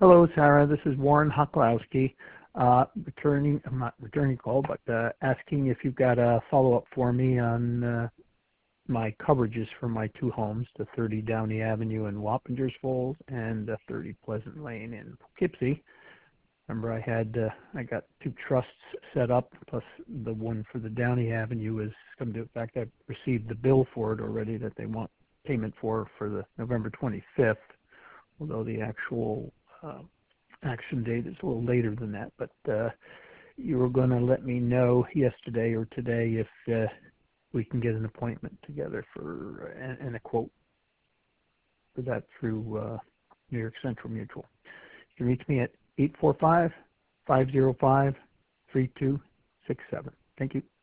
Hello, Sarah. This is Warren Hoklowski. I'm not returning call, but asking if you've got a follow-up for me on my coverages for my two homes, the 30 Downey Avenue in Wappingers Falls and the 30 Pleasant Lane in Poughkeepsie. Remember, I got two trusts set up, plus the one for the Downey Avenue is come to. In fact, I've received the bill for it already that they want payment for the November 25th, although the actual action date is a little later than that. But you were going to let me know yesterday or today if we can get an appointment together for and a quote for that through New York Central Mutual. You can reach me at 845-505-3267. Thank you.